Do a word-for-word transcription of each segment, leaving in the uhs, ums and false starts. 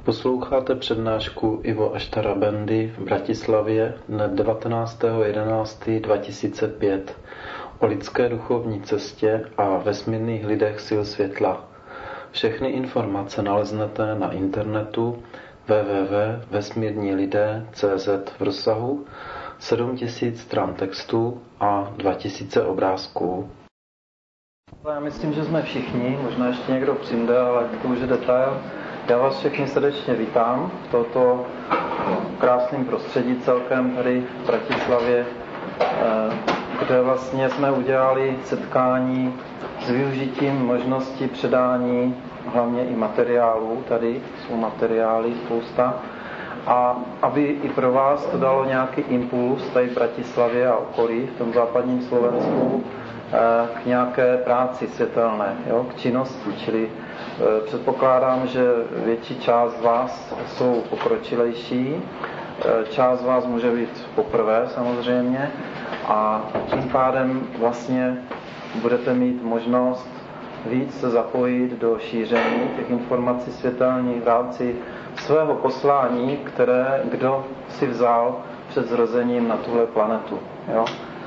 Posloucháte přednášku Ivo Aštara Bendy v Bratislavě dne devatenáctého jedenáctého dva tisíce pět o lidské duchovní cestě a vesmírných lidech sil světla. Všechny informace naleznete na internetu w w w tečka vesmírní lidé tečka c z v rozsahu sedm tisíc stran textu a dva tisíce obrázků. Já myslím, že jsme všichni, možná ještě někdo přijde, ale to už je detail. Já vás všechny srdečně vítám v tomto krásném prostředí celkem tady v Bratislavě, kde vlastně jsme udělali setkání s využitím možnosti předání hlavně i materiálů. Tady jsou materiály spousta. A aby i pro vás to dalo nějaký impuls tady v Bratislavě a okolí, v tom západním Slovensku, k nějaké práci světelné, jo, k činnosti, čili předpokládám, že větší část z vás jsou pokročilejší, část z vás může být poprvé samozřejmě a tím pádem vlastně budete mít možnost víc se zapojit do šíření těch informací světelných v rámci svého poslání, které kdo si vzal před zrozením na tuhle planetu. Jo?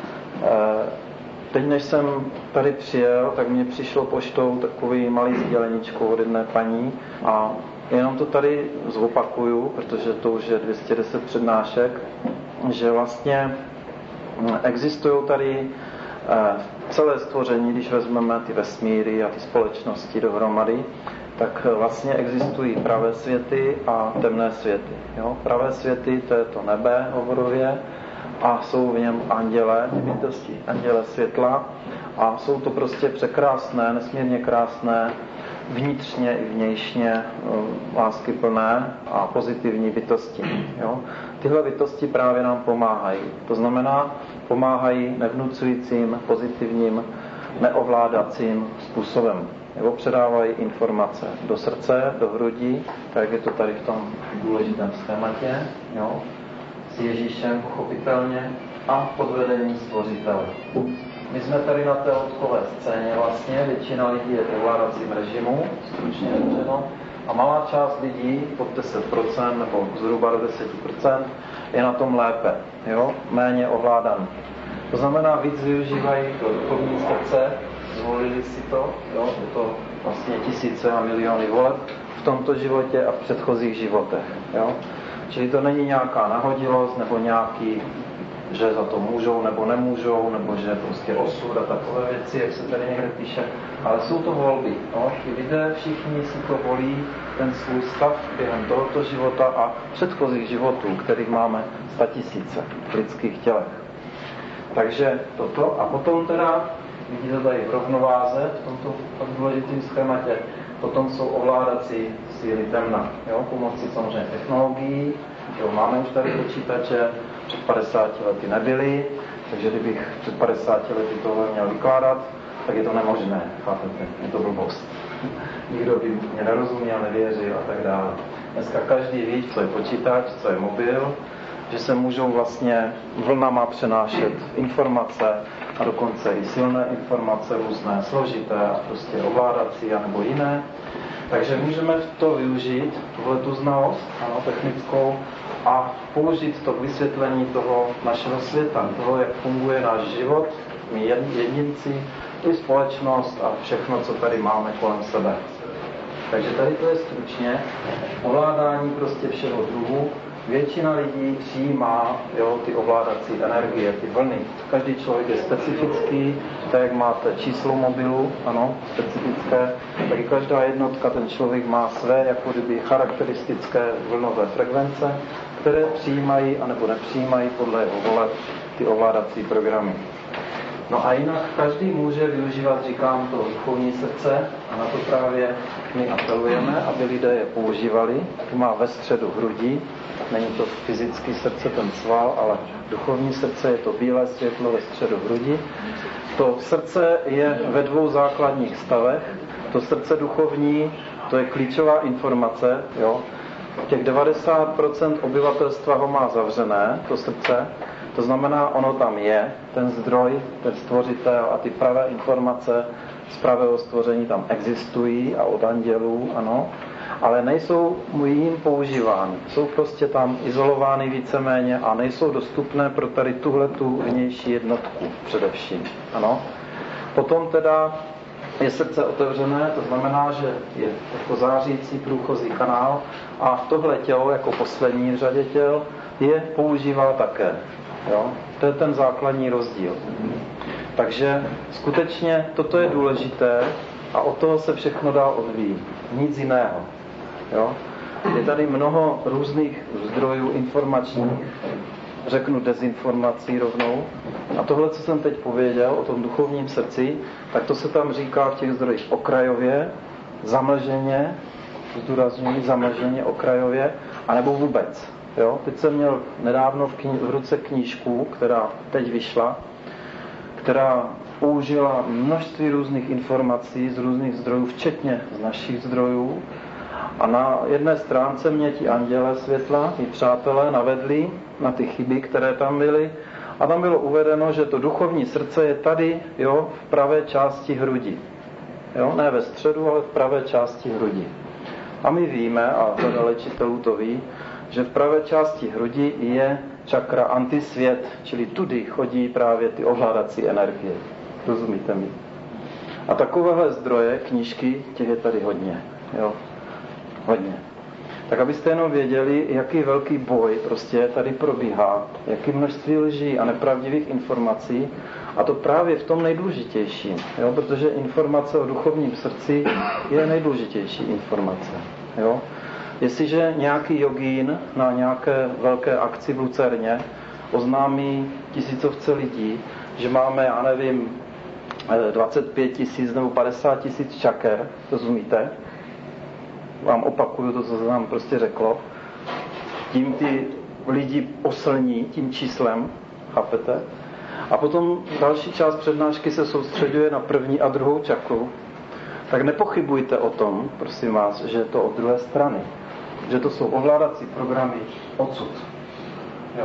Teď, než jsem tady přijel, tak mě přišlo poštou takový malý sděleníčko od jedné paní a jenom to tady zopakuju, protože to už je dvě stě deset přednášek, že vlastně existují tady celé stvoření, když vezmeme ty vesmíry a ty společnosti dohromady, tak vlastně existují pravé světy a temné světy. Jo? Pravé světy, to je to nebe hovorově, a jsou v něm anděle, bytosti, anděle světla a jsou to prostě překrásné, nesmírně krásné, vnitřně i vnějšně láskyplné a pozitivní bytosti. Jo? Tyhle bytosti právě nám pomáhají. To znamená, pomáhají nevnucujícím, pozitivním, neovládacím způsobem. Nebo předávají informace do srdce, do hrudi, tak je to tady v tom důležitém schématě, jo? S Ježíšem pochopitelně a pod vedením Stvořitele. My jsme tady na té odkové scéně vlastně, většina lidí je v ovládacím režimu, stručně řečeno, a malá část lidí, pod deset procent nebo zhruba do deset procent, je na tom lépe, jo? Méně ovládaný. To znamená, víc využívají to duchovní srdce, zvolili si to, jo? Je to vlastně tisíce a miliony voleb v tomto životě a v předchozích životech. Jo? Čili to není nějaká nahodilost nebo nějaký, že za to můžou nebo nemůžou, nebo že prostě osud a takové věci, jak se tady někde píše, ale jsou to volby. No? Ty lidé všichni si to volí, ten svůj stav během tohoto života a předchozích životů, kterých máme statisíce v lidských tělech. Takže toto a potom teda, vidíte tady v rovnováze, v tomto důležitém schématě, potom jsou ovládací síly temna, jo, pomocí samozřejmě technologií. Jo, máme už tady počítače, před padesáti lety nebyly, takže kdybych před padesáti lety tohle měl vykládat, tak je to nemožné, chápete, je to blbost. Nikdo by mě nerozuměl, nevěřil a tak dále. Dneska každý ví, co je počítač, co je mobil, že se můžou vlastně vlnama přenášet informace a dokonce i silné informace, různé složité a prostě ovládací a nebo jiné. Takže můžeme to využít, tuhletu znalost, ano, technickou, a použít to k vysvětlení toho našeho světa, toho, jak funguje náš život, my jedinci, i společnost a všechno, co tady máme kolem sebe. Takže tady to je stručně ovládání prostě všeho druhu. Většina lidí přijímá, jo, ty ovládací energie, ty vlny. Každý člověk je specifický, tak jak máte číslo mobilu, ano, specifické, tak i každá jednotka, ten člověk má své, jako kdyby charakteristické vlnové frekvence, které přijímají anebo nepřijímají podle jeho voleb ty ovládací programy. No a jinak každý může využívat, říkám, to duchovní srdce a na to právě my apelujeme, aby lidé je používali. Tu má ve středu hrudi, není to fyzický srdce, ten sval, ale duchovní srdce je to bílé světlo ve středu hrudi. To srdce je ve dvou základních stavech. To srdce duchovní, to je klíčová informace, jo. Těch devadesát procent obyvatelstva ho má zavřené, to srdce. To znamená, ono tam je, ten zdroj, ten stvořitel a ty pravé informace z pravého stvoření tam existují a od andělů, ano. ale nejsou jim používány. Jsou prostě tam izolovány víceméně a nejsou dostupné pro tady tuhletu vnější jednotku především. Ano. Potom teda je srdce otevřené, to znamená, že je jako zářící průchozí kanál a tohle tělo jako poslední v řadě těl je používá také. Jo? To je ten základní rozdíl. Takže skutečně toto je důležité a od toho se všechno dál odvíjí. Nic jiného. Jo? Je tady mnoho různých zdrojů informačních, řeknu dezinformací rovnou. A tohle, co jsem teď pověděl o tom duchovním srdci, tak to se tam říká v těch zdrojích okrajově, zamlženě, zdůrazňuji zamlženě okrajově, anebo vůbec. Jo? Teď jsem měl nedávno v, kni- v ruce knížku, která teď vyšla, která použila množství různých informací z různých zdrojů, včetně z našich zdrojů. A na jedné stránce mě ti anděle světla, i přátelé, navedli na ty chyby, které tam byly. A tam bylo uvedeno, že to duchovní srdce je tady, jo, v pravé části hrudi. Jo, ne ve středu, ale v pravé části hrudi. A my víme, a řada léčitelů to ví, že v pravé části hrudi je čakra antisvět, čili tudy chodí právě ty ovládací energie. Rozumíte mi? A takovéhle zdroje, knížky, těch je tady hodně. Jo? Hodně. Tak abyste jenom věděli, jaký velký boj prostě tady probíhá, jaký množství lží a nepravdivých informací, a to právě v tom nejdůležitějším, jo? Protože informace o duchovním srdci je nejdůležitější informace. Jo? Jestliže nějaký jogín na nějaké velké akci v Lucerně oznámí tisícovce lidí, že máme, já nevím, dvacet pět tisíc nebo padesát tisíc čaker, rozumíte? Vám opakuju to, co se nám prostě řeklo. Tím ty lidi oslní tím číslem, chápete? A potom další část přednášky se soustředuje na první a druhou čakru. Tak nepochybujte o tom, prosím vás, že je to od druhé strany. Že to jsou ovládací programy odsud. Jo.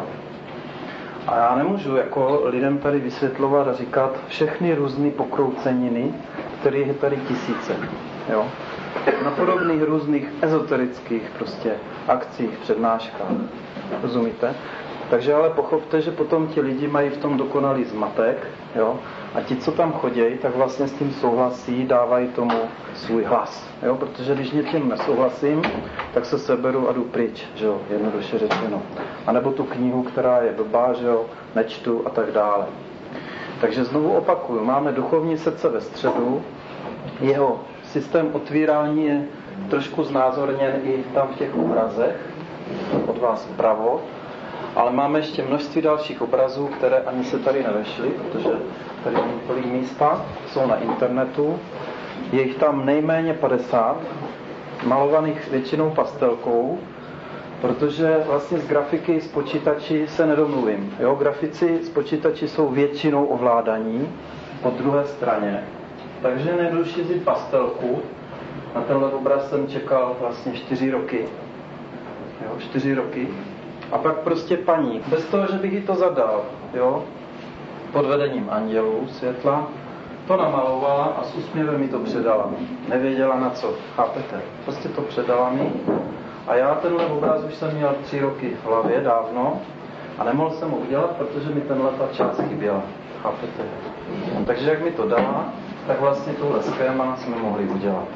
A já nemůžu jako lidem tady vysvětlovat a říkat všechny různé pokrouceniny, kterých je tady tisíce. Jo. Na podobných různých ezoterických prostě akcích, přednáškách. Rozumíte? Takže ale pochopte, že potom ti lidi mají v tom dokonalý zmatek, jo? A ti, co tam chodějí, tak vlastně s tím souhlasí, dávají tomu svůj hlas. Jo? Protože když něčím nesouhlasím, tak se seberu a jdu pryč, že jo? Jednoduše řečeno. A nebo tu knihu, která je blbá, že jo? Nečtu a tak dále. Takže znovu opakuju, máme duchovní srdce ve středu, jeho systém otvírání je trošku znázorněn i tam v těch obrazech, od vás vpravo, ale máme ještě množství dalších obrazů, které ani se tady nevešly, protože tady není tolik místa, jsou na internetu. Je jich tam nejméně padesát, malovaných většinou pastelkou, protože vlastně z grafiky z počítači se nedomluvím. Jo, grafici z počítači jsou většinou ovládaní po druhé straně. Takže nejdůležitě vzít pastelku. Na tenhle obraz jsem čekal vlastně čtyři roky. Jo, čtyři roky. A pak prostě paní, bez toho, že bych jí to zadal, jo, pod vedením andělů světla, to namalovala a s úsměvem mi to předala. Nevěděla na co, chápete? Prostě to předala mi. A já tenhle obraz už jsem měl tři roky v hlavě dávno a nemohl jsem ho udělat, protože mi tenhle ta část chyběla. Chápete? Takže jak mi to dala, tak vlastně tohle schéma jsme mohli udělat.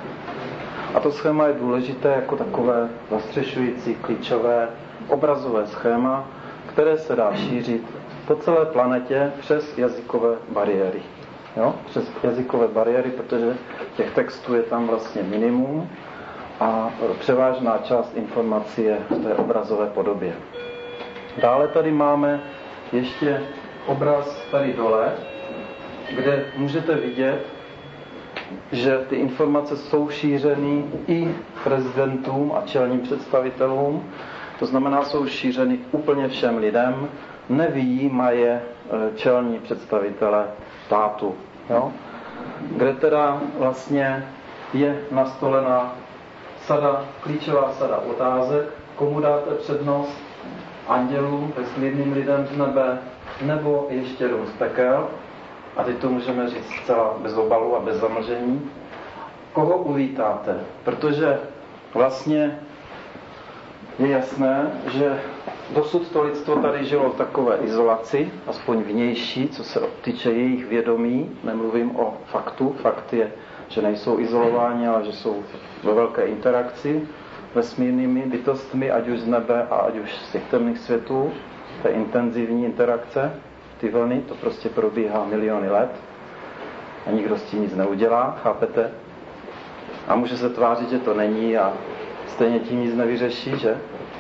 A to schéma je důležité jako takové zastřešující, klíčové, obrazové schéma, které se dá šířit po celé planetě přes jazykové bariéry. Jo? Přes jazykové bariéry, protože těch textů je tam vlastně minimum a převážná část informací je v té obrazové podobě. Dále tady máme ještě obraz tady dole, kde můžete vidět, že ty informace jsou šířeny i prezidentům a čelním představitelům. To znamená, jsou šířeny úplně všem lidem, nevyjímaje čelní představitele státu. Jo? Kde teda vlastně je nastolena sada, klíčová sada otázek, komu dáte přednost, andělům, bezklidným lidem z nebe, nebo ještě dům z pekel. A teď to můžeme říct zcela bez obalu a bez zamlžení. Koho uvítáte? Protože vlastně je jasné, že dosud to lidstvo tady žilo v takové izolaci, aspoň vnější, co se týče jejich vědomí. Nemluvím o faktu. Fakt je, že nejsou izolováni, ale že jsou ve velké interakci vesmírnými bytostmi, ať už z nebe a ať už z těch temných světů. To je intenzivní interakce, ty vlny, to prostě probíhá miliony let a nikdo s tím nic neudělá, chápete? A může se tvářit, že to není a stejně tím nic nevyřeší, že?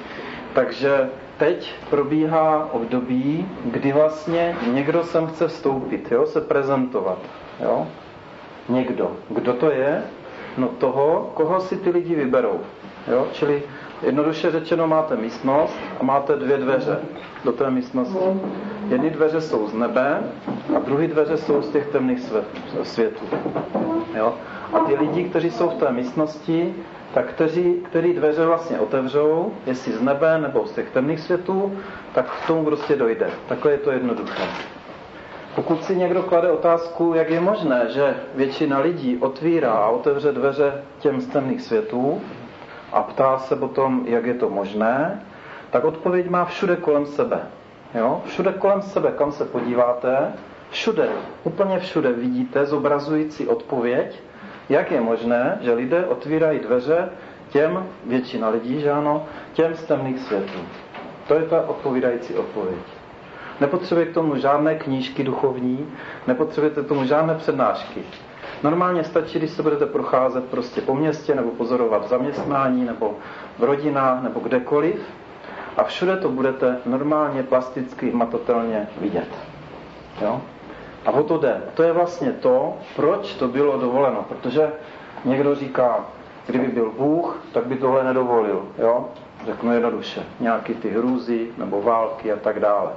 Takže teď probíhá období, kdy vlastně někdo sem chce vstoupit, jo? Se prezentovat. Jo? Někdo. Kdo to je? No toho, koho si ty lidi vyberou. Jo? Čili jednoduše řečeno máte místnost a máte dvě dveře do té místnosti. Jedny dveře jsou z nebe a druhé dveře jsou z těch temných světů. Jo? A ty lidi, kteří jsou v té místnosti, tak kteří, který dveře vlastně otevřou, jestli z nebe nebo z těch temných světů, tak k tomu prostě dojde. Takhle je to jednoduché. Pokud si někdo klade otázku, jak je možné, že většina lidí otvírá a otevře dveře těm z temných světů a ptá se potom, jak je to možné, tak odpověď má všude kolem sebe. Jo? Všude kolem sebe, kam se podíváte, všude, úplně všude vidíte zobrazující odpověď, jak je možné, že lidé otvírají dveře těm, většina lidí, že ano, těm z temných světů. To je ta odpovídající odpověď. Nepotřebujete k tomu žádné knížky duchovní, nepotřebujete k tomu žádné přednášky. Normálně stačí, když se budete procházet prostě po městě, nebo pozorovat v zaměstnání, nebo v rodinách, nebo kdekoliv. A všude to budete normálně, plasticky, hmatatelně vidět. Jo? A o to jde. To je vlastně to, proč to bylo dovoleno. Protože někdo říká, kdyby byl Bůh, tak by tohle nedovolil. Jo? Řeknu jednoduše. Nějaký ty hrůzy, nebo války a tak dále.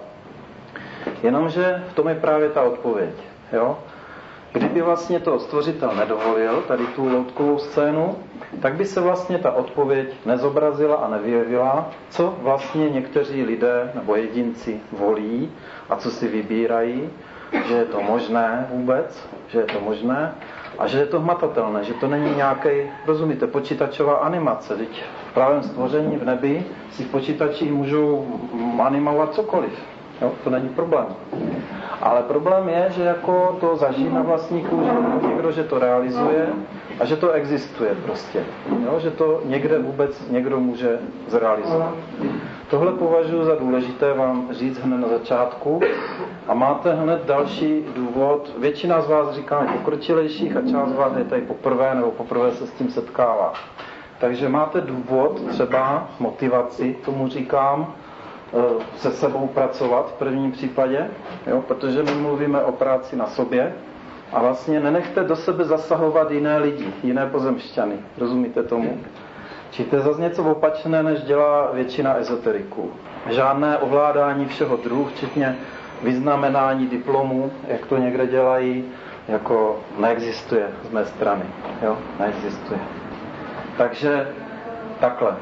Jenomže v tom je právě ta odpověď. Jo? Kdyby vlastně to stvořitel nedovolil, tady tu loutkovou scénu, tak by se vlastně ta odpověď nezobrazila a nevyjevila, co vlastně někteří lidé nebo jedinci volí a co si vybírají, že je to možné vůbec, že je to možné a že je to hmatatelné, že to není nějaký, rozumíte, počítačová animace. Teď v právém stvoření v nebi si počítači můžou animovat cokoliv. Jo, to není problém. Ale problém je, že jako to zažije na vlastní kůži někdo, že to realizuje a že to existuje prostě. Jo, že to někde vůbec někdo může zrealizovat. Tohle považuji za důležité vám říct hned na začátku a máte hned další důvod. Většina z vás říká pokročilejších a část z vás je tady poprvé nebo poprvé se s tím setkává. Takže máte důvod, třeba motivaci, tomu říkám, se sebou pracovat v prvním případě, jo, protože my mluvíme o práci na sobě a vlastně nenechte do sebe zasahovat jiné lidi, jiné pozemšťany. Rozumíte tomu? Či to je zase něco opačné, než dělá většina ezoteriků. Žádné ovládání všeho druhu, včetně vyznamenání diplomů, jak to někde dělají, jako neexistuje z mé strany. Jo? Neexistuje. Takže takhle.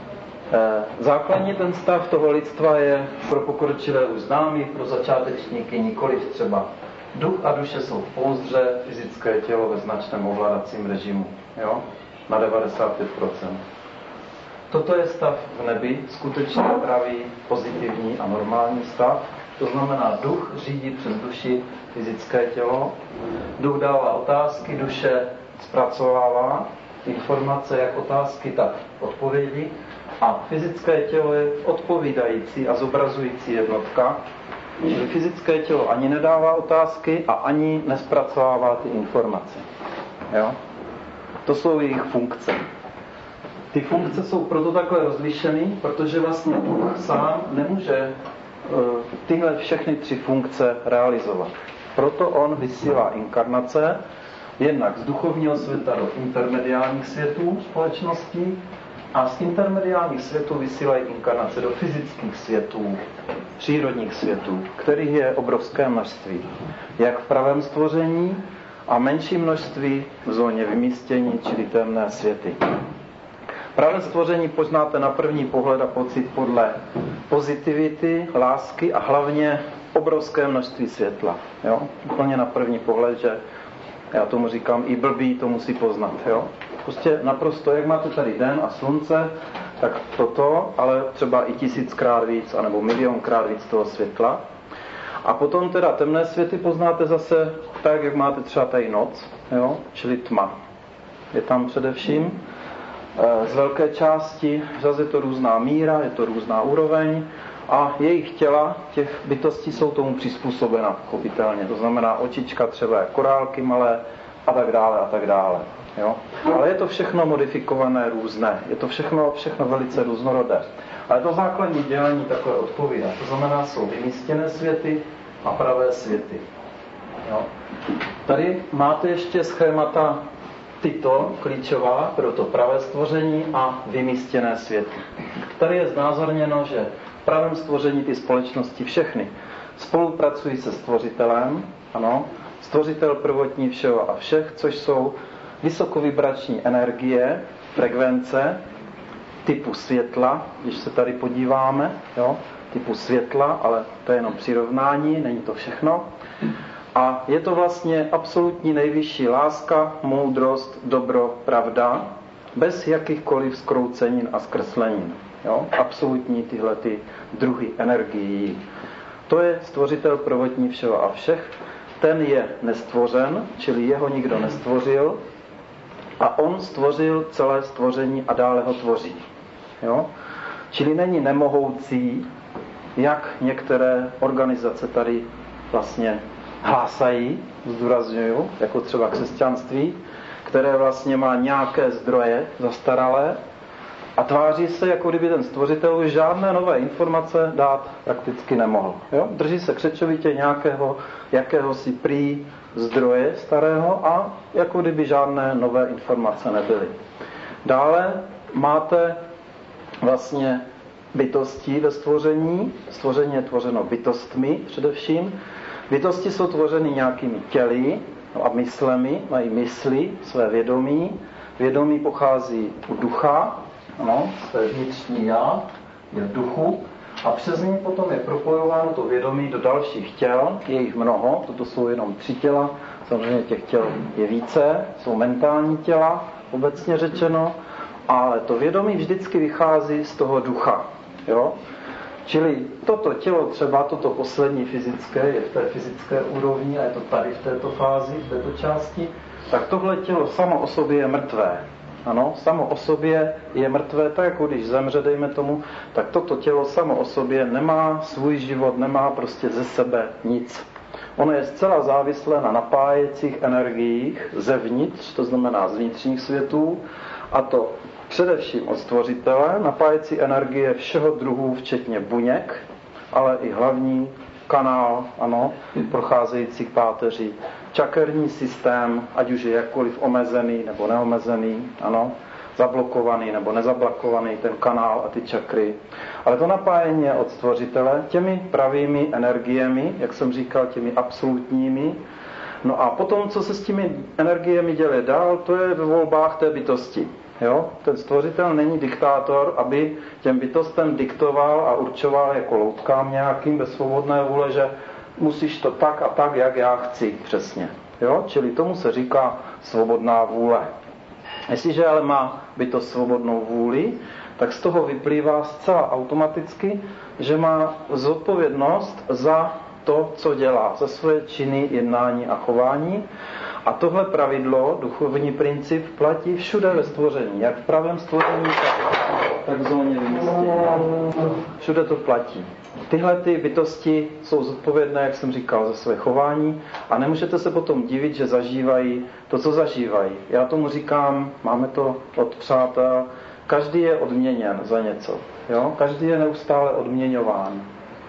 Základní ten stav toho lidstva je pro pokročilé už známý, pro začátečníky nikoliv třeba. Duch a duše jsou v pouzdře, fyzické tělo ve značném ovládacím režimu. Jo? Na devadesát pět procent. Toto je stav v nebi, skutečně pravý, pozitivní a normální stav. To znamená, duch řídí přes duši fyzické tělo. Duch dává otázky, duše zpracovává informace, jak otázky, tak odpovědi. A fyzické tělo je odpovídající a zobrazující jednotka. Čili fyzické tělo ani nedává otázky a ani nespracovává ty informace. Jo? To jsou jejich funkce. Ty funkce jsou proto takhle rozlišeny, protože vlastně duch sám nemůže tyhle všechny tři funkce realizovat. Proto on vysílá inkarnace, jednak z duchovního světa do intermediálních světů společností a z intermediálních světů vysílají inkarnace do fyzických světů, přírodních světů, kterých je obrovské množství. Jak v pravém stvoření a menší množství v zóně vymístění, čili temné světy. Pravé stvoření poznáte na první pohled a pocit podle pozitivity, lásky a hlavně obrovské množství světla. Jo? Úplně na první pohled, že já tomu říkám, i blbý to musí poznat. Jo? Prostě naprosto, jak máte tady den a slunce, tak toto, ale třeba i tisíckrát víc, anebo milionkrát víc toho světla. A potom teda temné světy poznáte zase tak, jak máte třeba tady noc, jo? Čili tma. Je tam především z velké části, zase je to různá míra, je to různá úroveň a jejich těla, těch bytostí jsou tomu přizpůsobena, pochopitelně. To znamená očička třeba korálky malé a tak dále a tak dále. Jo? Ale je to všechno modifikované různé, je to všechno, všechno velice různorodé. Ale to základní dělení takové odpovídá. To znamená, jsou vymístěné světy a pravé světy. Jo? Tady máte ještě schémata tyto klíčová pro to pravé stvoření a vymístěné světy. Tady je znázorněno, že v pravém stvoření ty společnosti všechny spolupracují se stvořitelem, ano, stvořitel prvotní všeho a všech, což jsou vysokovibrační energie, frekvence typu světla, když se tady podíváme, jo, typu světla, ale to je jenom přirovnání, není to všechno. A je to vlastně absolutní nejvyšší láska, moudrost, dobro, pravda, bez jakýchkoliv zkroucenin a zkreslenin. Jo? Absolutní tyhle ty druhy energií. To je stvořitel prvotní všeho a všech. Ten je nestvořen, čili jeho nikdo nestvořil. A on stvořil celé stvoření a dále ho tvoří. Jo? Čili není nemohoucí, jak některé organizace tady vlastně hlásají, zdůrazňuju, jako třeba křesťanství, které vlastně má nějaké zdroje zastaralé a tváří se, jako kdyby ten stvořitel už žádné nové informace dát prakticky nemohl. Jo? Drží se křečovitě nějakého, jakéhosi prý zdroje starého a jako kdyby žádné nové informace nebyly. Dále máte vlastně bytosti ve stvoření. Stvoření je tvořeno bytostmi především. Bytosti jsou tvořeny nějakými těly a myslemi, mají mysli, své vědomí. Vědomí pochází u ducha, ano, to je vnitřní já, je v duchu, a přes ní potom je propojováno to vědomí do dalších těl, je jich mnoho, toto jsou jenom tři těla, samozřejmě těch těl je více, jsou mentální těla, obecně řečeno, ale to vědomí vždycky vychází z toho ducha, jo? Čili toto tělo, třeba toto poslední fyzické, je v té fyzické úrovni a je to tady v této fázi, v této části, tak tohle tělo samo o sobě je mrtvé. Ano, samo o sobě je mrtvé, tak jako když zemře, dejme tomu, tak toto tělo samo o sobě nemá svůj život, nemá prostě ze sebe nic. Ono je zcela závislé na napájecích energiích zevnitř, to znamená z vnitřních světů, a to především od stvořitele, napájecí energie všeho druhu, včetně buněk, ale i hlavní kanál, ano, procházejících páteří, čakerní systém, ať už je jakkoliv omezený nebo neomezený, ano, zablokovaný nebo nezablokovaný ten kanál a ty čakry. Ale to napájení je od stvořitele těmi pravými energiemi, jak jsem říkal, těmi absolutními. No a potom, co se s těmi energiemi děje dál, to je ve volbách té bytosti. Jo? Ten stvořitel není diktátor, aby těm bytostem diktoval a určoval jako loutkám nějakým bez svobodné vůle, že musíš to tak a tak, jak já chci přesně. Jo? Čili tomu se říká svobodná vůle. Jestliže ale má bytost svobodnou vůli, tak z toho vyplývá zcela automaticky, že má zodpovědnost za to, co dělá, za svoje činy, jednání a chování. A tohle pravidlo, duchovní princip, platí všude ve stvoření. Jak v pravém stvoření, tak, tak v zóně vymístění. Všude to platí. Tyhle ty bytosti jsou zodpovědné, jak jsem říkal, za své chování a nemůžete se potom divit, že zažívají to, co zažívají. Já tomu říkám, máme to od přátel, každý je odměněn za něco. Jo? Každý je neustále odměňován.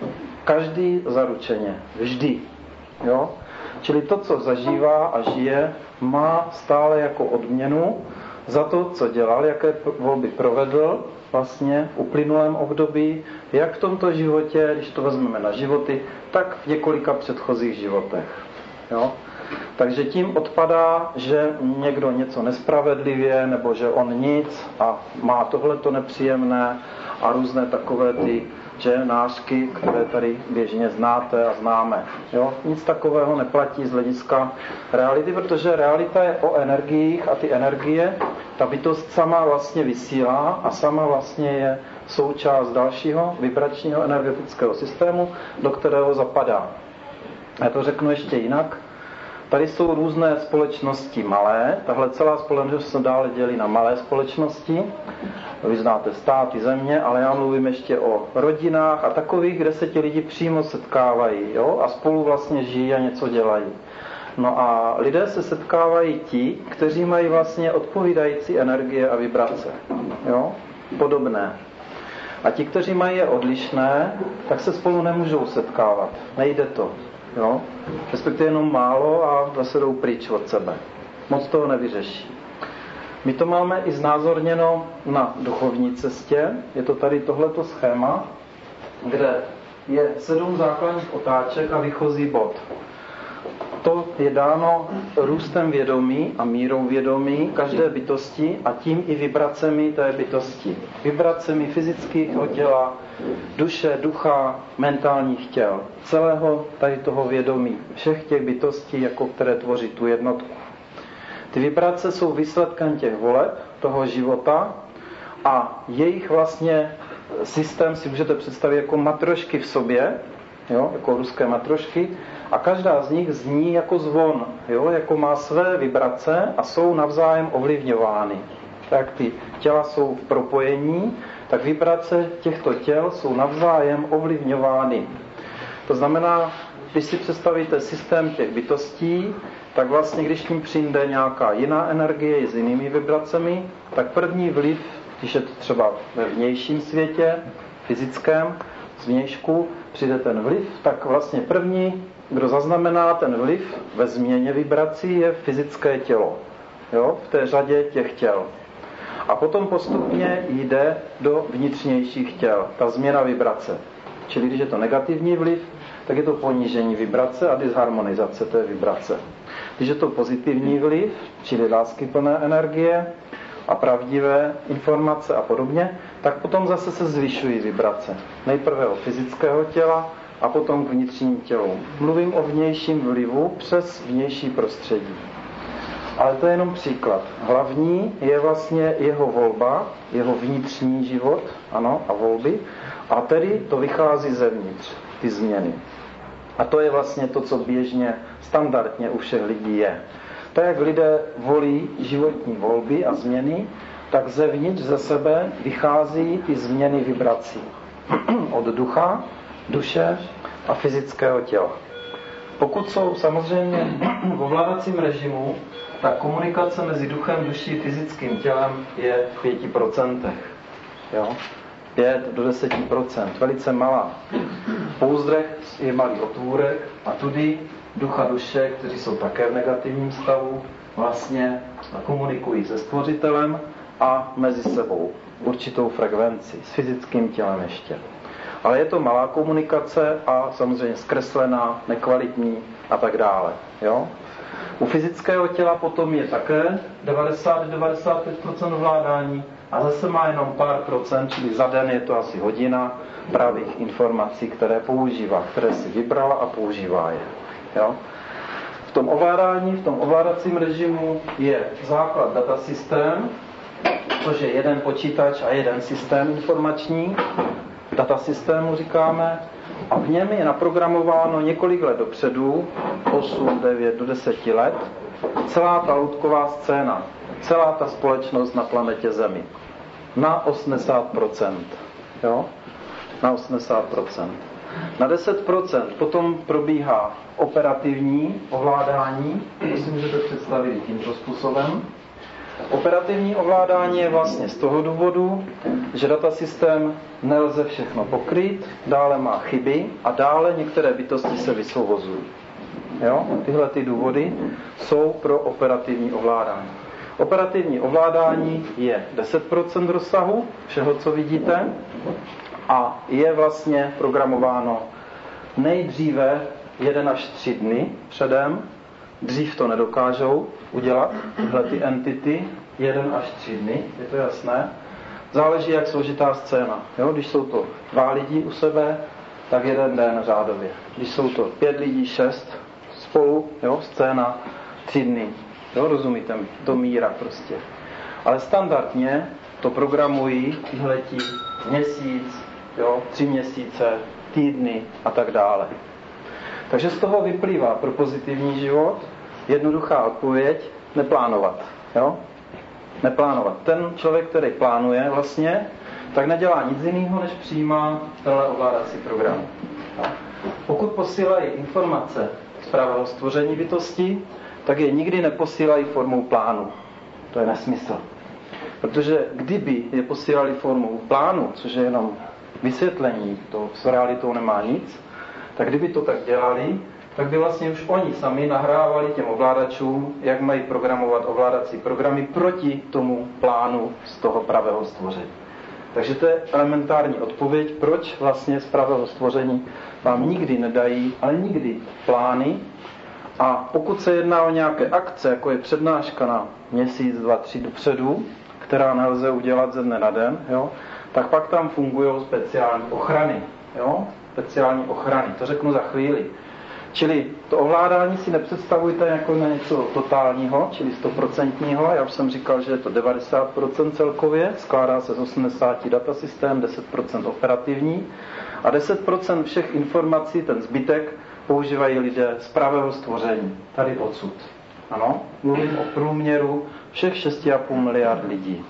Každý zaručeně. Vždy. Jo? Čili to, co zažívá a žije, má stále jako odměnu za to, co dělal, jaké volby provedl vlastně v uplynulém období, jak v tomto životě, když to vezmeme na životy, tak v několika předchozích životech. Jo? Takže tím odpadá, že někdo něco nespravedlivě, nebo že on nic a má tohleto nepříjemné a různé takové ty že nářky, které tady běžně znáte a známe. Jo? Nic takového neplatí z hlediska reality, protože realita je o energiích a ty energie, ta bytost sama vlastně vysílá a sama vlastně je součást dalšího vibračního energetického systému, do kterého zapadá. Já to řeknu ještě jinak. Tady jsou různé společnosti malé, tahle celá společnost se dále dělí na malé společnosti, vy znáte státy, země, ale já mluvím ještě o rodinách a takových, kde se ti lidi přímo setkávají, jo? A spolu vlastně žijí a něco dělají. No a lidé se setkávají ti, kteří mají vlastně odpovídající energie a vibrace, jo? Podobné. A ti, kteří mají je odlišné, tak se spolu nemůžou setkávat, nejde to. Jo? Respektive jenom málo a zase jdou pryč od sebe. Moc toho nevyřeší. My to máme i znázorněno na duchovní cestě. Je to tady tohleto schéma, kde je sedm základních otáček a výchozí bod. To je dáno růstem vědomí a mírou vědomí každé bytosti a tím i vibracemi té bytosti. Vibracemi fyzického těla, duše, ducha, mentálních těl. Celého tady toho vědomí. Všech těch bytostí, jako které tvoří tu jednotku. Ty vibrace jsou výsledkem těch voleb, toho života a jejich vlastně systém si můžete představit jako matrošky v sobě, jo, jako ruské matrošky, a každá z nich zní jako zvon, jo, jako má své vibrace a jsou navzájem ovlivňovány. Tak ty těla jsou v propojení, tak vibrace těchto těl jsou navzájem ovlivňovány. To znamená, když si představíte systém těch bytostí, tak vlastně, když tím přijde nějaká jiná energie s jinými vibracemi, tak první vliv, když je to třeba ve vnějším světě, fyzickém, zvnějšku, přijde ten vliv, tak vlastně první, kdo zaznamená ten vliv ve změně vibrací, je fyzické tělo. Jo? V té řadě těch těl. A potom postupně jde do vnitřnějších těl, ta změna vibrace. Čili když je to negativní vliv, tak je to ponížení vibrace a disharmonizace té vibrace. Když je to pozitivní vliv, čili láskyplné energie a pravdivé informace a podobně, tak potom zase se zvyšují vibrace. Nejprve o fyzického těla a potom k vnitřním tělům. Mluvím o vnějším vlivu přes vnější prostředí. Ale to je jenom příklad. Hlavní je vlastně jeho volba, jeho vnitřní život, ano, a volby, a tedy to vychází zevnitř, ty změny. A to je vlastně to, co běžně, standardně u všech lidí je. Tak jak lidé volí životní volby a změny, tak zevnitř ze sebe vychází ty změny vibrací. Od ducha, duše a fyzického těla. Pokud jsou samozřejmě v ovládacím režimu, tak komunikace mezi duchem, duší a fyzickým tělem je v pěti procentech. Jo? pět do deseti procent, velice malá. V pouzdrech je malý otvůrek a tudy ducha duše, kteří jsou také v negativním stavu, vlastně komunikují se stvořitelem a mezi sebou určitou frekvenci, s fyzickým tělem ještě. Ale je to malá komunikace a samozřejmě zkreslená, nekvalitní a tak dále. Jo? U fyzického těla potom je také devadesát až devadesát pět procent ovládání a zase má jenom pár procent, čili za den je to asi hodina pravých informací, které používá, které si vybrala a používá je. Jo? V tom ovládání, v tom ovládacím režimu je základ datasystém, což je jeden počítač a jeden systém informační, datasystému říkáme, a v něm je naprogramováno několik let dopředu, osm, devět do deseti let, celá ta loutková scéna, celá ta společnost na planetě Zemi. Na osmdesát procent. Jo? Na osmdesát procent. Na deset procent potom probíhá operativní ovládání, to si můžete představit tímto způsobem. Operativní ovládání je vlastně z toho důvodu, že datasystém nelze všechno pokrýt, dále má chyby a dále některé bytosti se vysvobozují. Jo? Tyhle ty důvody jsou pro operativní ovládání. Operativní ovládání je deset procent rozsahu všeho, co vidíte, a je vlastně programováno nejdříve jeden až tři dny předem, Dřív to nedokážou udělat, tyhle ty entity, jeden až tři dny, je to jasné. Záleží, jak složitá scéna. Jo? Když jsou to dva lidi u sebe, tak jeden den řádově. Když jsou to pět lidí, šest spolu, jo? Scéna, tři dny. Jo? Rozumíte mi? Do míra prostě. Ale standardně to programují tyhletí měsíc, jo? tři měsíce, týdny a tak dále. Takže z toho vyplývá pro pozitivní život jednoduchá odpověď, neplánovat. Jo? Neplánovat. Ten člověk, který plánuje vlastně, tak nedělá nic jiného, než přijímá tenhle ovládací program. Pokud posílají informace z pravého stvoření bytosti, tak je nikdy neposílají formou plánu. To je nesmysl. Protože kdyby je posílali formou plánu, což je jenom vysvětlení, to s realitou nemá nic, tak kdyby to tak dělali, tak by vlastně už oni sami nahrávali těm ovládačům, jak mají programovat ovládací programy proti tomu plánu z toho pravého stvoření. Takže to je elementární odpověď, proč vlastně z pravého stvoření vám nikdy nedají, ale nikdy plány. A pokud se jedná o nějaké akce, jako je přednáška na měsíc, dva, tři dopředu, která nelze udělat ze dne na den, jo, tak pak tam fungují speciální ochrany. Jo? Speciální ochrany, to řeknu za chvíli. Čili to ovládání si nepředstavujte jako na něco totálního, čili stoprocentního. Já už jsem říkal, že je to devadesát procent celkově, skládá se z osmdesáti datasystém, deset procent operativní a deset procent všech informací, ten zbytek, používají lidé z pravého stvoření, tady odsud. Ano, mluvím o průměru všech šest a půl miliard lidí.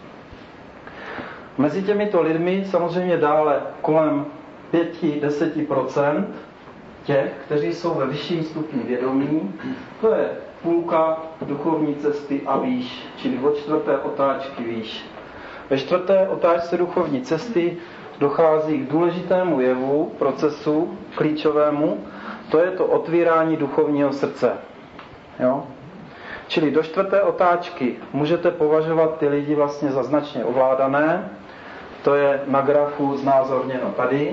Mezi těmito lidmi samozřejmě dále kolem pět až deset procent těch, kteří jsou ve vyšším stupni vědomí, to je půlka duchovní cesty a výš, čili od čtvrté otáčky výš. Ve čtvrté otáčce duchovní cesty dochází k důležitému jevu, procesu klíčovému, to je to otvírání duchovního srdce. Jo? Čili do čtvrté otáčky můžete považovat ty lidi vlastně za značně ovládané, to je na grafu znázorněno tady.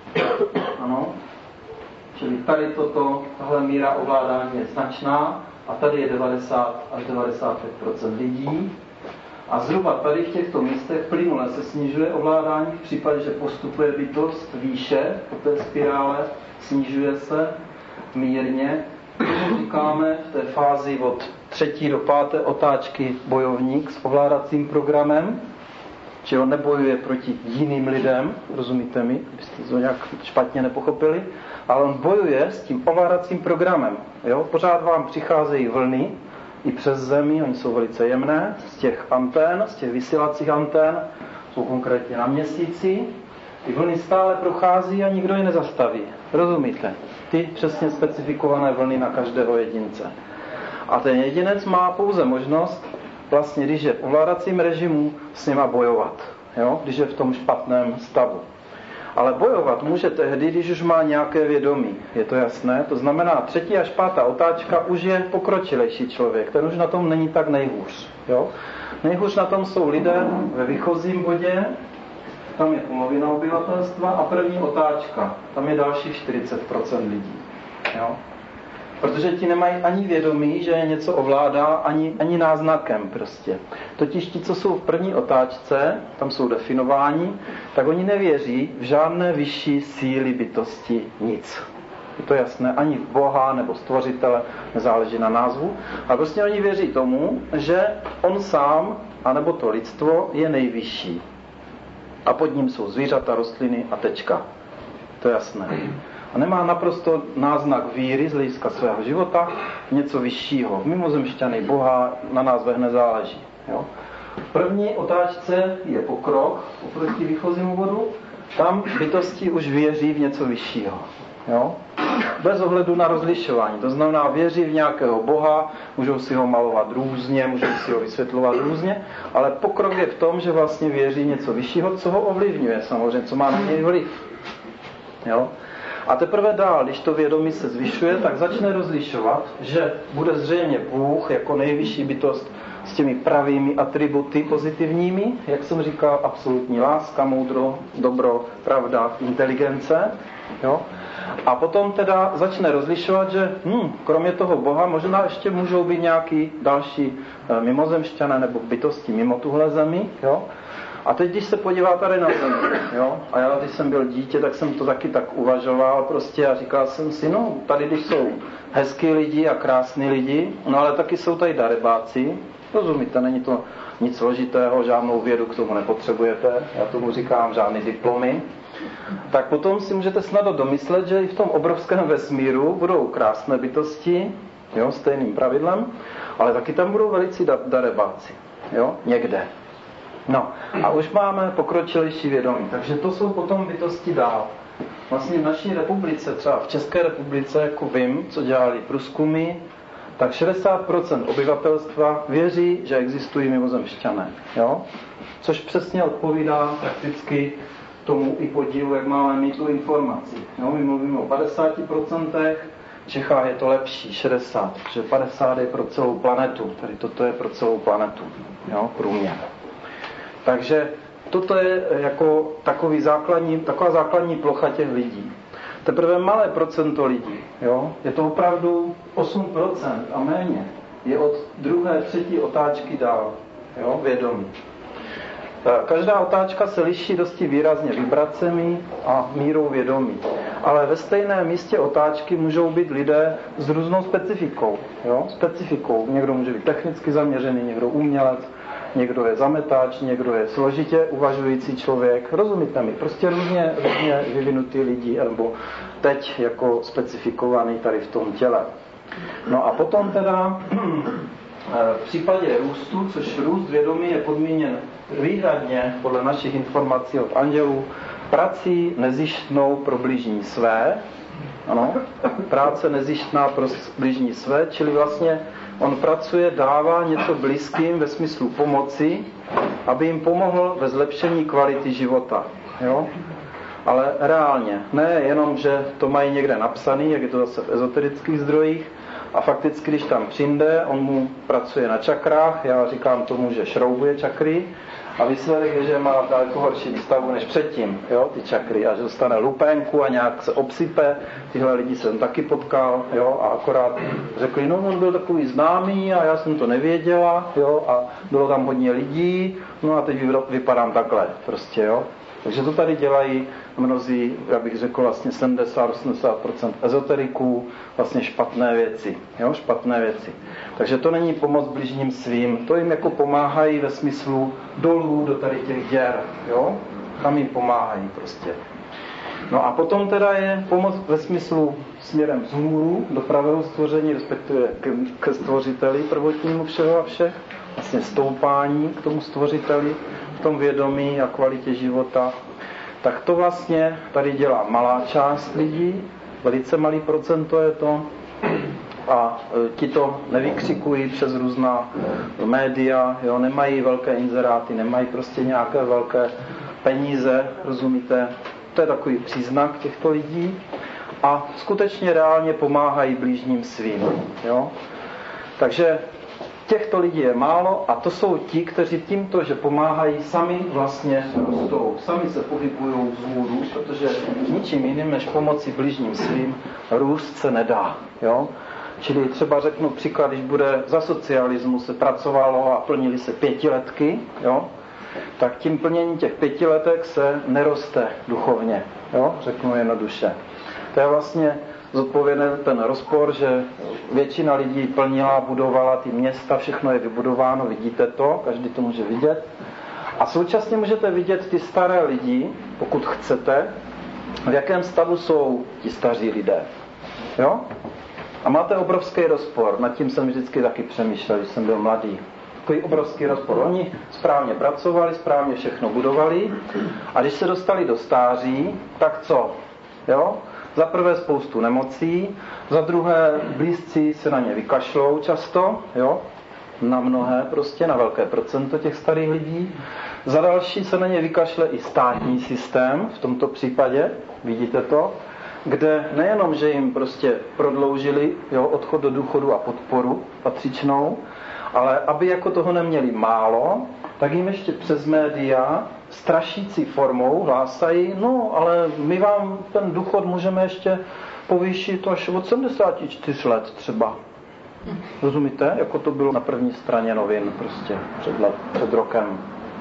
Ano. Čili tady toto, tahle míra ovládání je značná a tady je devadesát až devadesát pět procent lidí. A zhruba tady v těchto místech plynule se snižuje ovládání v případě, že postupuje bytost výše po té spirále, snižuje se mírně. Říkáme v té fázi od třetí do páté otáčky bojovník s ovládacím programem, že on nebojuje proti jiným lidem, rozumíte mi, kdybyste to nějak špatně nepochopili, ale on bojuje s tím ovládacím programem. Jo? Pořád vám přicházejí vlny i přes zemi, oni jsou velice jemné, z těch antén, z těch vysílacích antén, jsou konkrétně na měsíci, ty vlny stále prochází a nikdo je nezastaví. Rozumíte? Ty přesně specifikované vlny na každého jedince. A ten jedinec má pouze možnost, vlastně když je v ovládacím režimu, s nima bojovat, jo? Když je v tom špatném stavu. Ale bojovat může tehdy, když už má nějaké vědomí. Je to jasné? To znamená, třetí až pátá otáčka už je pokročilejší člověk. Ten už na tom není tak nejhůř. Jo? Nejhůř na tom jsou lidé ve výchozím bodě, tam je polovina obyvatelstva a první otáčka, tam je dalších čtyřicet procent lidí. Jo? Protože ti nemají ani vědomí, že je něco ovládá, ani, ani náznakem prostě. Totiž ti, co jsou v první otáčce, tam jsou definováni, tak oni nevěří v žádné vyšší síly bytosti nic. Je to jasné, ani v Boha nebo stvořitele, nezáleží na názvu. A prostě oni věří tomu, že on sám, anebo to lidstvo, je nejvyšší. A pod ním jsou zvířata, rostliny a tečka. To je jasné. A nemá naprosto náznak víry z hlediska svého života, něco vyššího. Mimozemšťany, Boha, na názvech nezáleží. Jo? V první otáčce je pokrok oproti výchozímu bodu. Tam bytosti už věří v něco vyššího. Jo? Bez ohledu na rozlišování. To znamená, věří v nějakého Boha, můžou si ho malovat různě, můžou si ho vysvětlovat různě, ale pokrok je v tom, že vlastně věří něco vyššího, co ho ovlivňuje samozřejmě, co má na něj vliv. Jo? A teprve dál, když to vědomí se zvyšuje, tak začne rozlišovat, že bude zřejmě Bůh jako nejvyšší bytost s těmi pravými atributy pozitivními, jak jsem říkal, absolutní láska, moudro, dobro, pravda, inteligence. Jo? A potom teda začne rozlišovat, že hm, kromě toho Boha možná ještě můžou být nějaký další e, mimozemšťané nebo bytosti mimo tuhle zemi. Jo? A teď, když se podívá tady na zemi, jo? A já, když jsem byl dítě, tak jsem to taky tak uvažoval prostě a říkal jsem si, no, tady když jsou hezký lidi a krásní lidi, no ale taky jsou tady darebáci, rozumíte, není to nic složitého, žádnou vědu k tomu nepotřebujete, já tomu říkám žádný diplomy, tak potom si můžete snadno domyslet, že i v tom obrovském vesmíru budou krásné bytosti, jo, stejným pravidlem, ale taky tam budou velicí darebáci, jo, někde. No a už máme pokročilejší vědomí, takže to jsou potom bytosti dál. Vlastně v naší republice, třeba v České republice, jako vím, co dělali průzkumy, tak šedesát procent obyvatelstva věří, že existují mimozemšťané. Jo? Což přesně odpovídá prakticky tomu i podílu, jak máme mít tu informaci. Jo? My mluvíme o padesáti procentech, v Čechách je to lepší, šedesát, protože padesát je pro celou planetu, tady toto je pro celou planetu, jo? Průměr. Takže toto je jako takový základní, taková základní plocha těch lidí. Teprve malé procento lidí, jo, je to opravdu osm procent a méně, je od druhé, třetí otáčky dál, jo, vědomí. Každá otáčka se liší dosti výrazně vibracemi a mírou vědomí. Ale ve stejném místě otáčky můžou být lidé s různou specifikou. Jo? Specifikou. Někdo může být technicky zaměřený, někdo umělec, někdo je zametáč, někdo je složitě uvažující člověk. Rozumíte mi? Prostě různě, různě vyvinutý lidi, nebo teď jako specifikovaný tady v tom těle. No a potom teda v případě růstu, což růst vědomí je podmíněn výhradně podle našich informací od andělů prací nezištnou pro bližní své. Ano, práce nezištná pro bližní své, čili vlastně on pracuje, dává něco blízkým ve smyslu pomoci, aby jim pomohl ve zlepšení kvality života. Jo? Ale reálně. Ne jenom, že to mají někde napsaný, jak je to zase v ezoterických zdrojích, a fakticky, když tam přijde, on mu pracuje na čakrách, já říkám tomu, že šroubuje čakry, a výsledek je, že má v daleko horším stavu než předtím, jo, ty čakry, a že dostane lupenku a nějak se obsype. Tyhle lidi jsem taky potkal, jo, a akorát řekli, no on byl takový známý a já jsem to nevěděla, jo, a bylo tam hodně lidí, no a teď vypadám takhle, prostě, jo. Takže to tady dělají mnozí, já bych řekl vlastně sedmdesát až osmdesát procent ezoteriků, vlastně špatné věci, jo, špatné věci. Takže to není pomoc bližním svým, to jim jako pomáhají ve smyslu dolů do tady těch děr, jo, tam jim pomáhají prostě. No a potom teda je pomoc ve smyslu směrem vzhůru do pravého stvoření, respektive ke stvořiteli prvotnímu všeho a všech, vlastně stoupání k tomu stvořiteli v tom vědomí a kvalitě života. Tak to vlastně tady dělá malá část lidí, velice malý procento je to, a ti to nevykřikují přes různá média, jo, nemají velké inzeráty, nemají prostě nějaké velké peníze, rozumíte? To je takový příznak těchto lidí a skutečně reálně pomáhají blížním svým. Jo? Takže těchto lidí je málo a to jsou ti, kteří tímto, že pomáhají, sami vlastně rostou, sami se pohybují vzhůru, protože ničím jiným než pomocí blížním svým růst se nedá. Jo? Čili třeba řeknu příklad, když bude za socialismu se pracovalo a plnili se pětiletky, jo? Tak tím plněním těch pětiletek se neroste duchovně, jo? Řeknu jednoduše. To je vlastně zodpovědný ten rozpor, že většina lidí plnila, budovala ty města, všechno je vybudováno, vidíte to, každý to může vidět. A současně můžete vidět ty staré lidi, pokud chcete, v jakém stavu jsou ti staří lidé. Jo? A máte obrovský rozpor, nad tím jsem vždycky taky přemýšlel, když jsem byl mladý. Takový obrovský rozpor. Oni správně pracovali, správně všechno budovali a když se dostali do stáří, tak co? Jo? Za prvé spoustu nemocí, za druhé blízcí se na ně vykašlou často, jo? Na mnohé prostě, na velké procento těch starých lidí. Za další se na ně vykašle i státní systém, v tomto případě, vidíte to, kde nejenom, že jim prostě prodloužili, jo, odchod do důchodu a podporu patřičnou, ale aby jako toho neměli málo, tak jim ještě přes média strašící formou hlásají, no ale my vám ten důchod můžeme ještě povýšit až od sedmdesáti čtyř let třeba. Rozumíte? Jako to bylo na první straně novin prostě před, let, před rokem.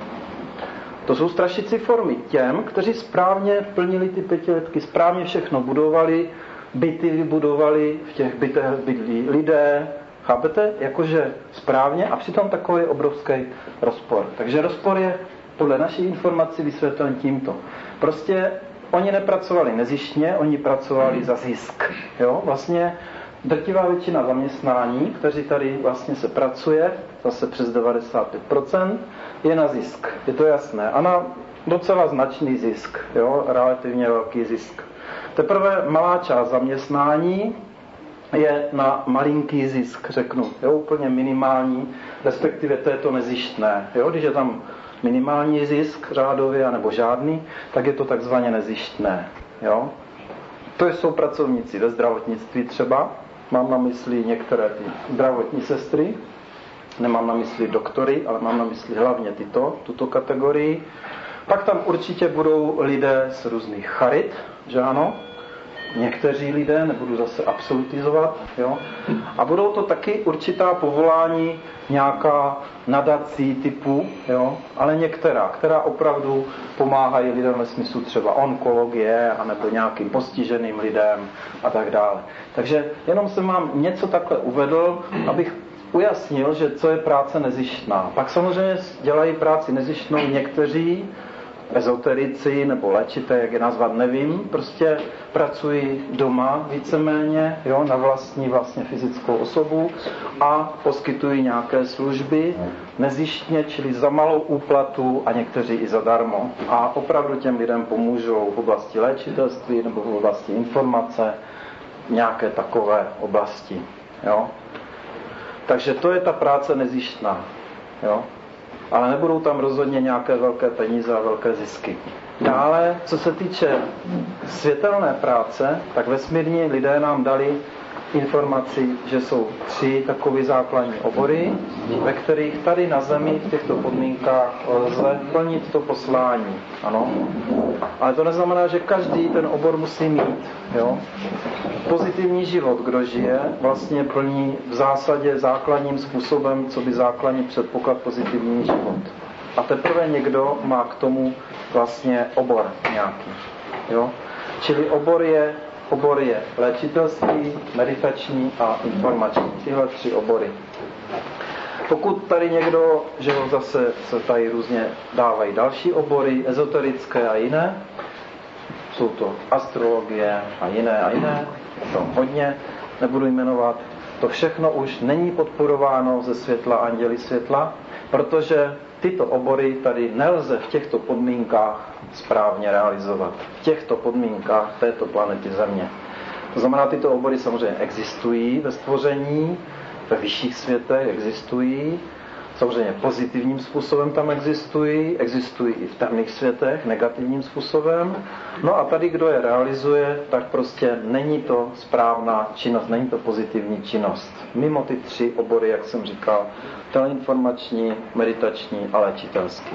To jsou strašící formy těm, kteří správně plnili ty pětiletky, správně všechno budovali, byty vybudovali, v těch bytech bydlí lidé, chápete? Jakože správně a přitom takový obrovský rozpor. Takže rozpor je podle našich informací vysvětlen tímto. Prostě oni nepracovali nezištně, oni pracovali za zisk. Jo? Vlastně drtivá většina zaměstnání, kteří tady vlastně se pracuje, zase přes devadesát pět procent, je na zisk. Je to jasné. A na docela značný zisk. Jo? Relativně velký zisk. Teprve malá část zaměstnání je na malinký zisk, řeknu. Jo? Úplně minimální, respektive to je to nezištné. Jo? Když je tam minimální zisk řádově, nebo žádný, tak je to takzvaně nezištné. Jo? To jsou pracovníci ve zdravotnictví třeba. Mám na mysli některé ty zdravotní sestry, nemám na mysli doktory, ale mám na mysli hlavně tyto, tuto kategorii. Pak tam určitě budou lidé z různých charit, že ano? Někteří lidé, nebudu zase absolutizovat, jo? A budou to taky určitá povolání, nějaká nadací typu, jo? Ale některá, která opravdu pomáhají lidem ve smyslu třeba onkologie, anebo nějakým postiženým lidem a tak dále. Takže jenom jsem vám něco takhle uvedl, abych ujasnil, že co je práce nezištná. Pak samozřejmě dělají práci nezištnou někteří ezoterici nebo léčité, jak je nazvat, nevím, prostě pracují doma víceméně, jo, na vlastní vlastně fyzickou osobu a poskytují nějaké služby nezištně, čili za malou úplatu a někteří i zadarmo. A opravdu těm lidem pomůžou v oblasti léčitelství nebo v oblasti informace, nějaké takové oblasti. Jo. Takže to je ta práce nezištná. Jo. Ale nebudou tam rozhodně nějaké velké peníze a velké zisky. Dále, co se týče světelné práce, tak vesmírní lidé nám dali informaci, že jsou tři takové základní obory, ve kterých tady na Zemi v těchto podmínkách lze plnit to poslání. Ano. Ale to neznamená, že každý ten obor musí mít. Jo? Pozitivní život, kdo žije, vlastně plní v zásadě základním způsobem, co by základní předpoklad pozitivní život. A teprve někdo má k tomu vlastně obor nějaký. Jo? Čili obor je Obor je léčitelský, meditační a informační. Tyhle tři obory. Pokud tady někdo, že ho zase se tady různě dávají další obory, ezoterické a jiné, jsou to astrologie a jiné a jiné, je to hodně, nebudu jmenovat, to všechno už není podporováno ze světla anděli světla, protože tyto obory tady nelze v těchto podmínkách správně realizovat. V těchto podmínkách této planety Země. To znamená, tyto obory samozřejmě existují ve stvoření, ve vyšších světech existují, samozřejmě pozitivním způsobem tam existují, existují i v temných světech, negativním způsobem. No a tady, kdo je realizuje, tak prostě není to správná činnost, není to pozitivní činnost. Mimo ty tři obory, jak jsem říkal, teleinformační, meditační a léčitelský.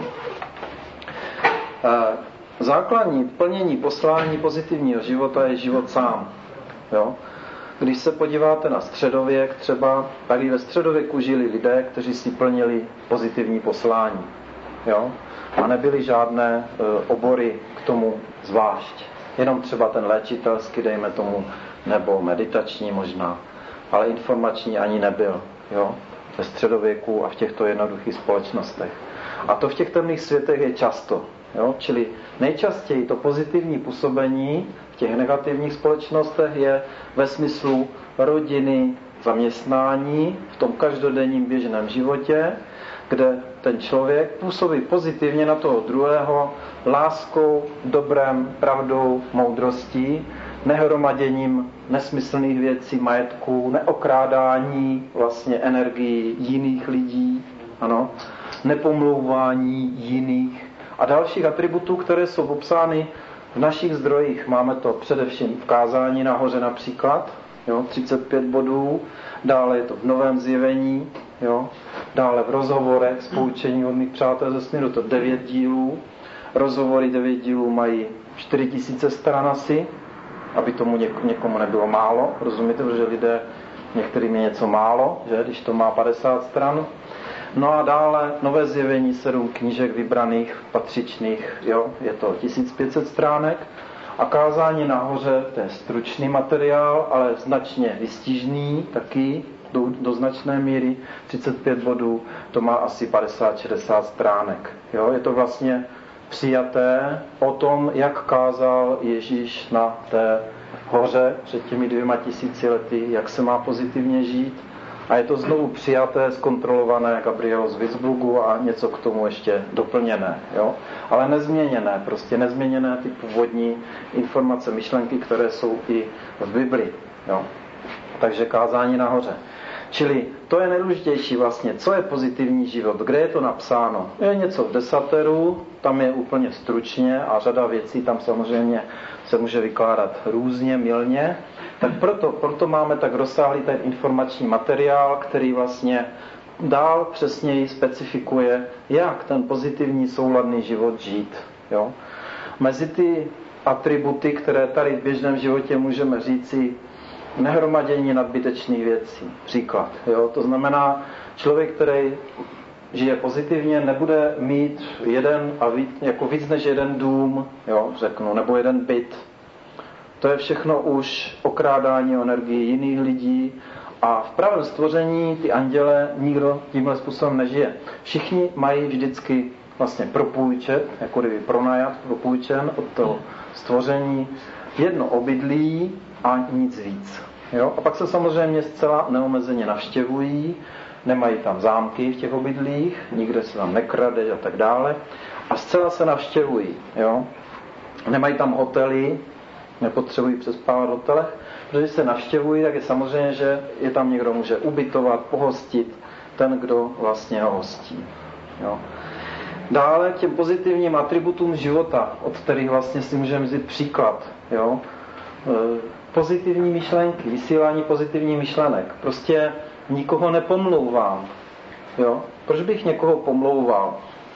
Základní plnění poslání pozitivního života je život sám. Jo? Když se podíváte na středověk třeba, tady ve středověku žili lidé, kteří si plnili pozitivní poslání. Jo? A nebyly žádné e, obory k tomu zvlášť. Jenom třeba ten léčitelský, dejme tomu, nebo meditační možná. Ale informační ani nebyl. Jo? Ve středověku a v těchto jednoduchých společnostech. A to v těch temných světech je často. Jo? Čili nejčastěji to pozitivní působení v těch negativních společnostech je ve smyslu rodiny, zaměstnání, v tom každodenním běžném životě, kde ten člověk působí pozitivně na toho druhého láskou, dobrem, pravdou, moudrostí, nehromaděním nesmyslných věcí, majetků, neokrádání vlastně energií jiných lidí, ano, nepomlouvání jiných a dalších atributů, které jsou popsány v našich zdrojích. Máme to především v kázání nahoře například, jo, třicet pět bodů, dále je to v Novém zjevení, jo, dále v rozhovorech s poučení od mých přátel ze smíru, to devět dílů, rozhovory devět dílů mají čtyři tisíce stran asi, aby tomu někomu nebylo málo, rozumíte, protože lidé, některým je něco málo, že, když to má padesát stran. No a dále Nové zjevení, sedm knížek vybraných, patřičných, jo, je to tisíc pět set stránek. A kázání nahoře, to je stručný materiál, ale značně vystižný taky, do, do značné míry, třicet pět bodů, to má asi padesát šedesát stránek. Jo, je to vlastně přijaté o tom, jak kázal Ježíš na té hoře před těmi dvěma tisíci lety, jak se má pozitivně žít. A je to znovu přijaté, zkontrolované Gabriel z Würzburgu a něco k tomu ještě doplněné. Jo? Ale nezměněné, prostě nezměněné ty původní informace, myšlenky, které jsou i v Bibli. Jo? Takže kázání nahoře. Čili to je nejdůležitější vlastně, co je pozitivní život, kde je to napsáno. Je něco v desateru, tam je úplně stručně a řada věcí tam samozřejmě se může vykládat různě, mylně. Tak proto, proto máme tak rozsáhlý ten informační materiál, který vlastně dál přesněji specifikuje, jak ten pozitivní souladný život žít. Jo? Mezi ty atributy, které tady v běžném životě můžeme říci, nehromadění nadbytečných věcí. Příklad. Jo? To znamená, člověk, který žije pozitivně, nebude mít jeden a víc, jako víc než jeden dům, jo, řeknu, nebo jeden byt. To je všechno už okrádání o energii jiných lidí a v pravém stvoření ty anděle nikdo tímhle způsobem nežije. Všichni mají vždycky vlastně propůjčet, jako kdyby pronajat, propůjčen od toho stvoření jedno obydlí a nic víc. Jo? A pak se samozřejmě zcela neomezeně navštěvují, nemají tam zámky v těch obydlích, nikde se tam nekrade a tak dále. A zcela se navštěvují. Jo? Nemají tam hotely, nepotřebují přespávat v hotelech, protože se navštěvují, tak je samozřejmě, že je tam někdo může ubytovat, pohostit, ten, kdo vlastně ho hostí. Jo? Dále k těm pozitivním atributům života, od kterých vlastně si můžeme vzít příklad. Jo? Pozitivní myšlenky, vysílání pozitivních myšlenek. Prostě nikoho nepomlouvám. Jo? Proč bych někoho pomlouval?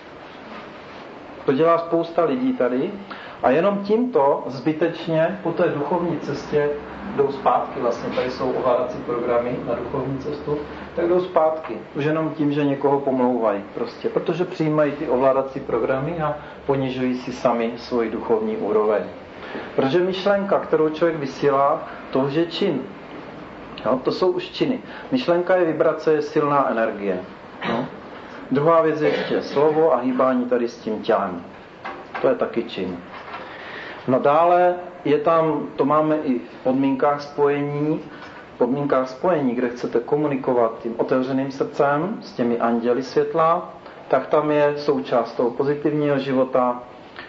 To dělá spousta lidí tady a jenom tímto zbytečně po té duchovní cestě jdou zpátky. Vlastně tady jsou ovládací programy na duchovní cestu, tak jdou zpátky. Už jenom tím, že někoho pomlouvají. Prostě, protože přijímají ty ovládací programy a ponižují si sami svoji duchovní úroveň. Protože myšlenka, kterou člověk vysílá, to už je čin. Jo, to jsou už činy. Myšlenka je vibrace, je silná energie. No. Druhá věc je ještě slovo a hýbání tady s tím tělem. To je taky čin. No dále je tam, to máme i v podmínkách spojení, v podmínkách spojení, kde chcete komunikovat tím otevřeným srdcem s těmi anděli světla, tak tam je součást toho pozitivního života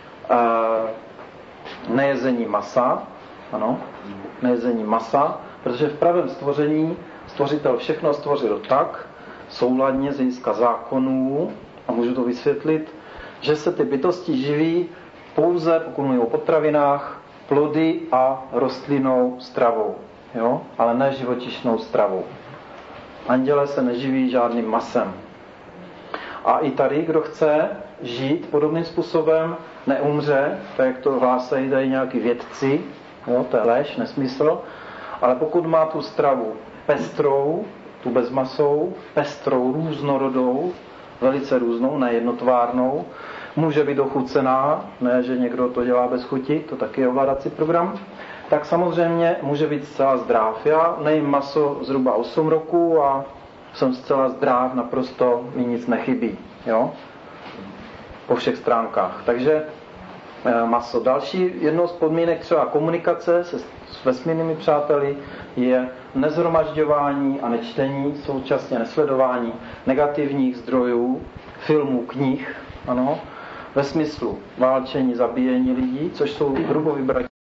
nejezení masa, ano, nejezení masa, protože v pravém stvoření stvořitel všechno stvořil tak, souladně z hlediska zákonů, a můžu to vysvětlit, že se ty bytosti živí pouze, pokud mluvím o potravinách, plody a rostlinnou stravou, jo? Ale ne živočišnou stravou. Anděle se neživí žádným masem. A i tady, kdo chce žít podobným způsobem, neumře, tak jak to hlásají tady nějaký vědci, jo? To je lež, nesmysl, ale pokud má tu stravu pestrou, tu bezmasou, pestrou, různorodou, velice různou, nejednotvárnou, může být ochucená, ne, že někdo to dělá bez chuti, to taky je ovládací program, tak samozřejmě může být zcela zdrav. Já nejím maso zhruba osm roků a jsem zcela zdrav, naprosto mi nic nechybí, jo? Po všech stránkách. Takže maso. Další jednou z podmínek třeba komunikace se s vesmírnými přáteli je nezhromažďování a nečtení, současně nesledování negativních zdrojů, filmů, knih, ano, ve smyslu válčení, zabíjení lidí, což jsou hrubo vybraní